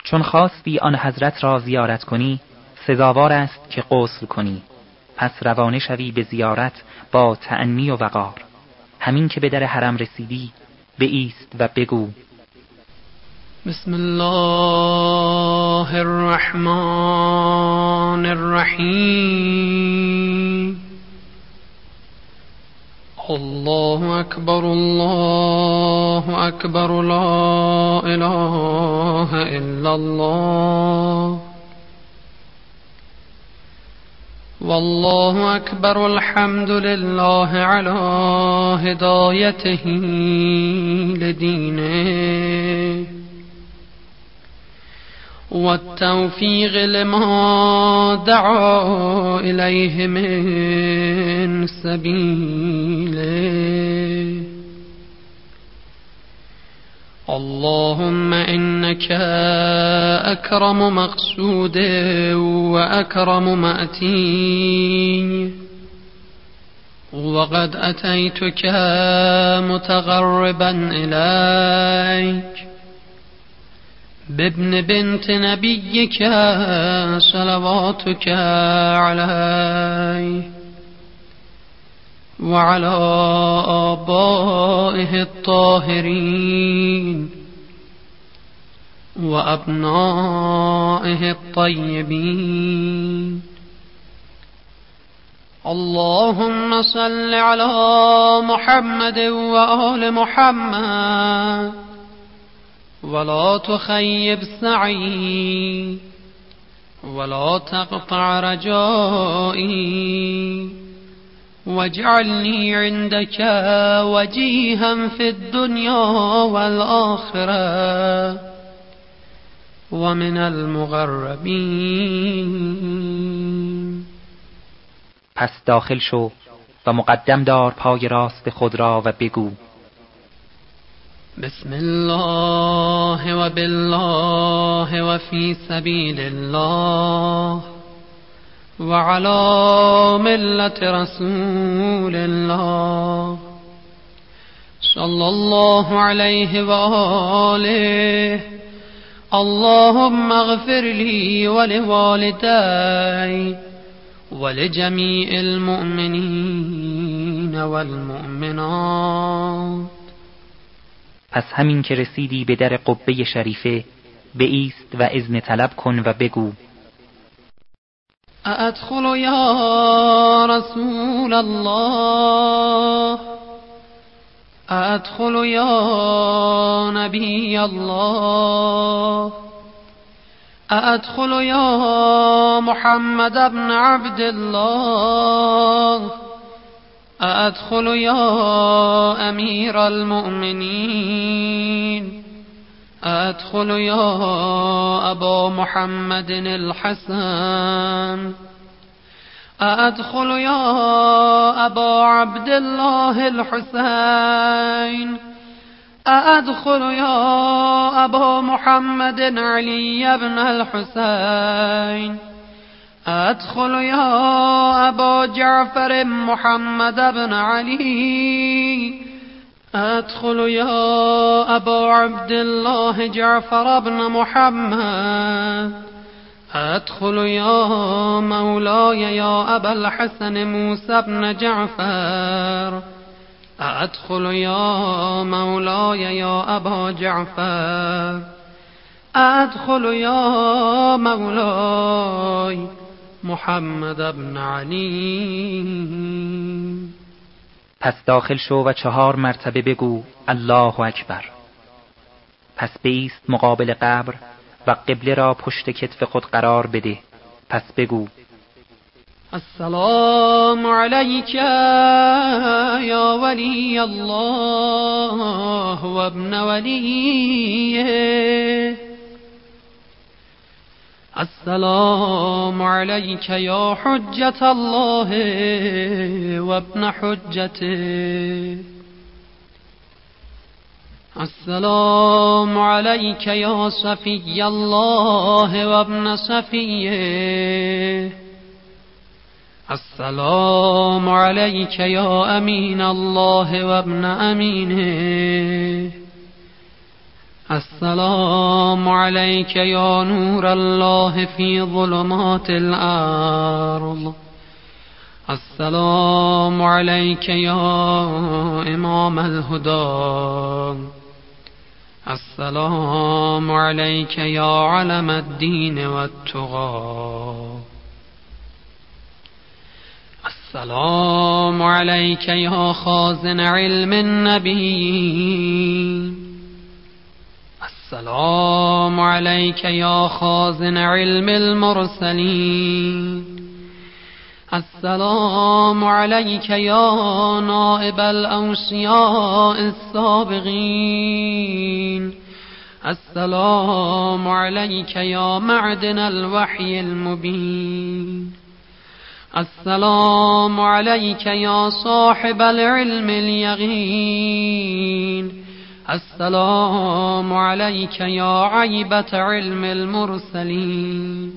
چون خواستی آن حضرت را زیارت کنی، سزاوار است که غسل کنی. پس روانه شوی به زیارت با تأنی و وقار. همین که به در حرم رسیدی، بایست و بگو: بسم الله الرحمن الرحیم. الله اکبر الله اکبر لا اله الا الله والله اکبر الحمد لله على هدایته لدینه والتوفیق لما دعا الیه من سبیله. اللهم انك اکرم مقصود و اکرم مأتی وقد اتیتك متقربا الیک بابن بنت نبیك صلواتك علیه وعلى آبائه الطاهرين وأبنائه الطيبين. اللهم صل على محمد وآل محمد ولا تخيب سعي ولا تقطع رجائي واجعلني عندك وجيها في الدنيا والآخرة ومن المقربين. پس داخل شو و مقدم دار پای راست خود را و بگو: بسم الله و بالله و فی سبیل الله وعلى ملة رسول الله صلى الله عليه وآله. اللهم اغفر لي ولوالدي ولجميع المؤمنين والمؤمنات. پس همین که رسیدی به در قبه شریفه، بایست و اذن طلب کن و بگو: ادخل یا رسول الله ادخل یا نبی الله ادخل یا محمد بن عبد الله ادخل یا امیر المؤمنین ادخل یا ابا محمد الحسن ادخل یا ابا عبد الله الحسين ادخل یا ابا محمد علی بن الحسين ادخل یا ابا جعفر محمد بن علی ادخل یا ابا عبد الله جعفر بن محمد ادخل یا مولاي یا ابا الحسن موسى بن جعفر ادخل یا مولاي یا ابا جعفر ادخل یا مولاي محمد بن علی. پس داخل شو و 4 مرتبه بگو الله اکبر. پس بایست مقابل قبر و قبله را پشت کتف خود قرار بده. پس بگو: السلام علیک یا ولی الله و ابن ولیه. السلام علیک یا حجة الله و ابن حجته. السلام علیک یا صفی الله و ابن صفیه. السلام علیک یا امین الله و ابن امینه. السلام عليك يا نور الله في ظلمات الأرض. السلام عليك يا إمام الهدى. السلام عليك يا علم الدين والتقى. السلام عليك يا خازن علم النبي. السلام عليك يا خازن علم المرسلين. السلام عليك يا نائب الأوصياء السابقين. السلام عليك يا معدن الوحي المبين. السلام عليك يا صاحب العلم اليقين. السلام عليك يا عيبة علم المرسلين.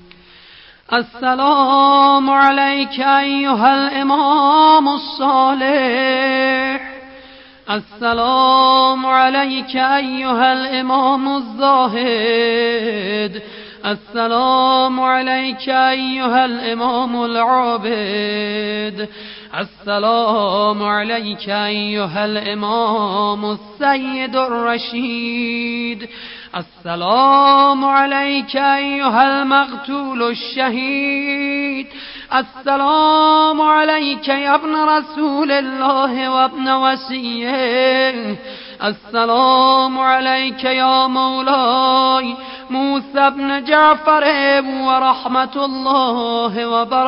السلام عليك أيها الإمام الصالح. السلام عليك أيها الإمام الزاهد. السلام عليك أيها الإمام العابد. السلام عليك أيها الإمام السيد الرشيد. السلام عليك أيها المقتول الشهيد. السلام عليك يا ابن رسول الله وابن وصيه. السلام عليك يا مولاي موسى بن جعفر ورحمة الله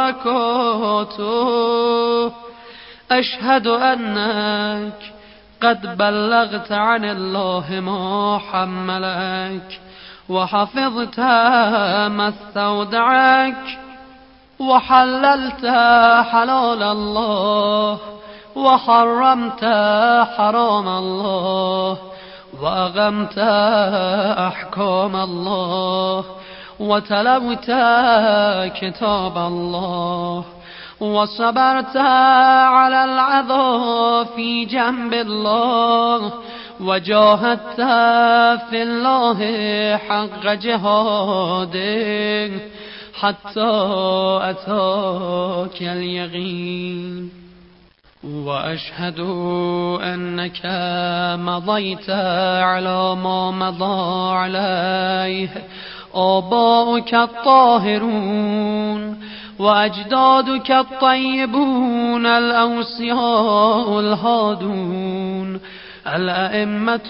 وبركاته. أشهد أنك قد بلغت عن الله ما حملك، وحفظت ما استودعك، وحللت حلال الله، وحرمت حرام الله، وأغمت أحكام الله، وتلوت كتاب الله، وصبرت على العذاب في جنب الله، وجاهدت في الله حق جهاده حتى أتاك اليقين. وأشهد أنك مضيت على ما مضى عليه آباؤك الطاهرون وأجدادك الطيبون الأوصياء الهادون الأئمة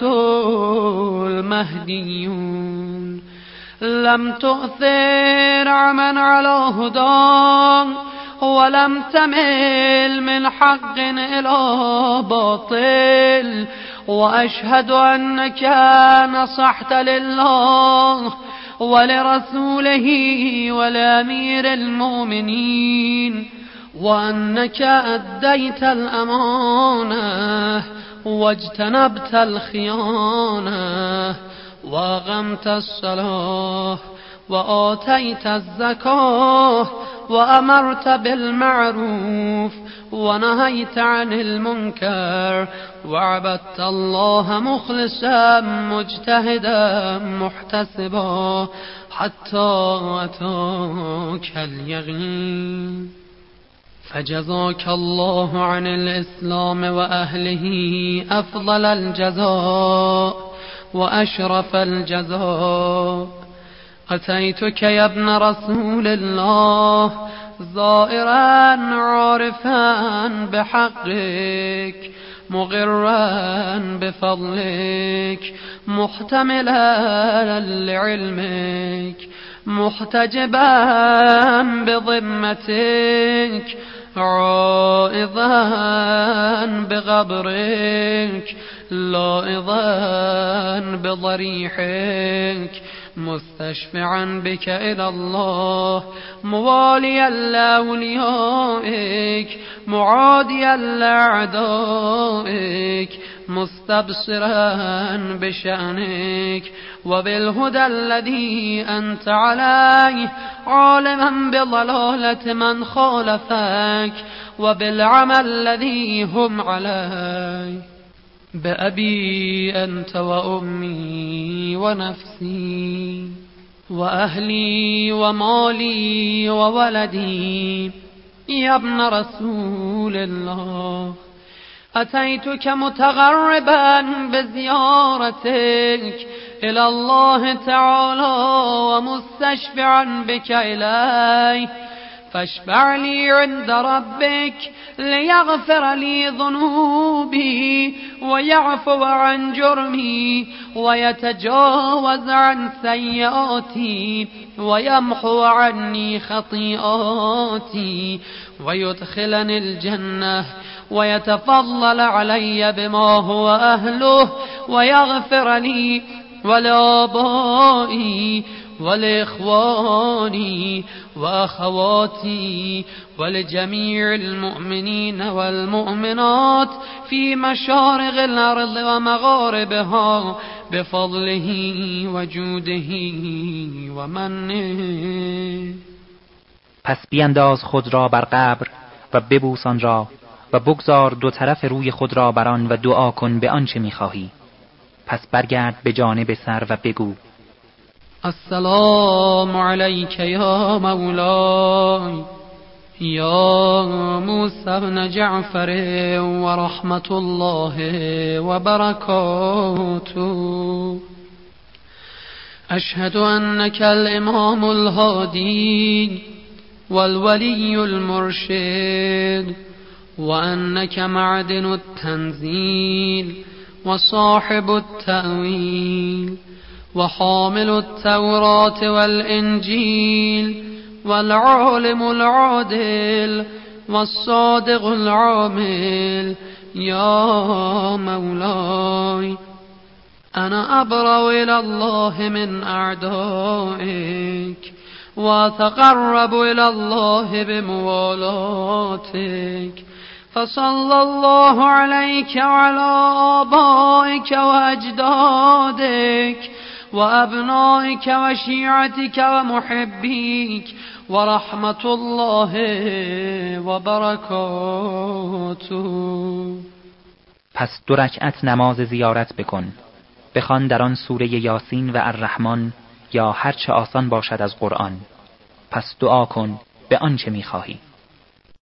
المهديون. لم تؤثر عمن على هدى، ولم تمل من حق إلى باطل. وأشهد أنك نصحت لله ولرسوله ولأمير المؤمنين، وأنك أديت الأمانة واجتنبت الخيانة، وأقمت الصلاة، وآتيت الزكاة، وأمرت بالمعروف، ونهيت عن المنكر، وعبدت الله مخلصا مجتهدا محتسبا حتى أتاك اليقين. فجزاك الله عن الإسلام وأهله أفضل الجزاء وأشرف الجزاء. أتيتك يا ابن رسول الله زائرا عارفا بحقك، مغرا بفضلك، محتملا لعلمك، محتجبا بضمتك، عائضا بغبرك، لائضا بضريحك، مستشفعا بك إلى الله، مواليا لأوليائك، معاديا لأعدائك، مستبصرا بشأنك وبالهدى الذي أنت عليه، عالما بضلالة من خالفك وبالعمى الذي هم عليه. بأبي أنت وأمي ونفسي وأهلي ومالي وولدي يا ابن رسول الله أتيتك متغربا بزيارتك إلى الله تعالى ومستشفعا بك إليه فاشفع لي عند ربك ليغفر لي ذنوبي ويعفو عن جرمي ويتجاوز عن سيئاتي ويمحو عني خطيئاتي ويدخلني الجنة ويتفضل علي بما هو أهله ويغفر لي ولآبائي ولإخواني وأخواتي ولجميع المؤمنين والمؤمنات في مشارق الأرض ومغاربها بفضله وجوده ومنه. پس بینداز خود را بر قبر و ببوس آن را و بگذار دو طرف روی خود را بر آن و دعا کن به آنچه می‌خواهی. پس برگرد به جانب سر و بگو: السلام علیک یا مولاي یا موسی بن جعفر و رحمت الله و برکاته. اشهد انک الامام الهادی والولی المرشد وانک معدن التنزیل وصاحب التأويل وحامل التوراة والإنجيل والعالم العادل والصادق العامل. يا مولاي أنا أبرأ إلى الله من أعدائك وأتقرب إلى الله بموالاتك فصلى الله عليك وعلى آبائك وأجدادك وأبنائك وشيعتك ومحبيك ورحمة الله وبركاته. پس 2 رکعت نماز زیارت بکن. بخوان در آن سوره یاسین و الرحمن یا هر چه آسان باشد از قرآن. پس دعا کن به آنچه می‌خواهی.